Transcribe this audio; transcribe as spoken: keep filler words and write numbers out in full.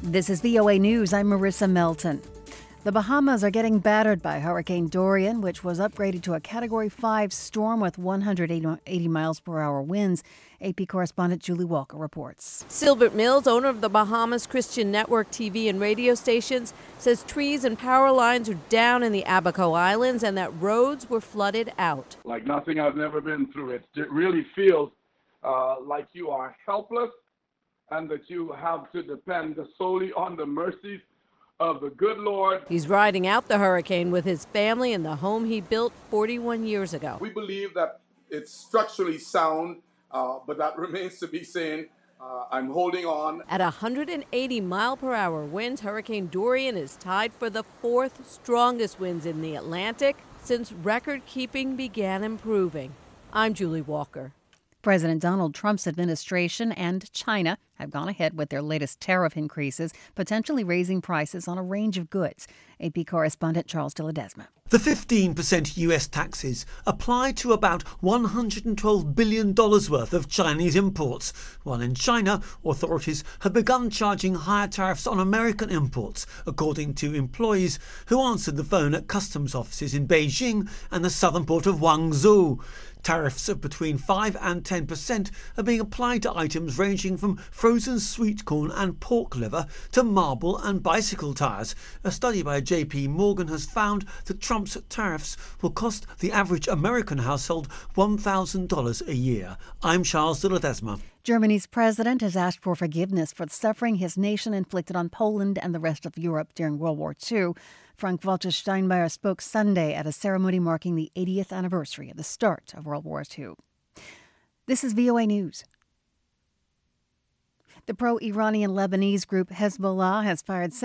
This is V O A News. I'm Marissa Melton. The Bahamas are getting battered by Hurricane Dorian, which was upgraded to a Category five storm with one hundred eighty miles per hour winds. A P correspondent Julie Walker reports. Silbert Mills, owner of the Bahamas Christian Network T V and radio stations, says trees and power lines are down in the Abaco Islands and that roads were flooded out. Like nothing I've ever been through. It, it really feels uh, like you are helpless and that you have to depend solely on the mercies of the good Lord. He's riding out the hurricane with his family in the home he built forty-one years ago. We believe that it's structurally sound, uh, but that remains to be seen. Uh, I'm holding on. At one hundred eighty mile per hour winds, Hurricane Dorian is tied for the fourth strongest winds in the Atlantic since record keeping began improving. I'm Julie Walker. President Donald Trump's administration and China have gone ahead with their latest tariff increases, potentially raising prices on a range of goods. A P correspondent Charles de Ledesma. The fifteen percent U S taxes apply to about one hundred twelve billion dollars worth of Chinese imports, while in China, authorities have begun charging higher tariffs on American imports, according to employees who answered the phone at customs offices in Beijing and the southern port of Guangzhou. Tariffs of between five and ten percent are being applied to items ranging from frozen sweet corn and pork liver to marble and bicycle tyres. A study by J P Morgan has found that Trump's tariffs will cost the average American household one thousand dollars a year. I'm Charles de Ledesma. Germany's president has asked for forgiveness for the suffering his nation inflicted on Poland and the rest of Europe during World War Two. Frank-Walter Steinmeier spoke Sunday at a ceremony marking the eightieth anniversary of the start of World War Two. This is V O A News. The pro-Iranian Lebanese group Hezbollah has fired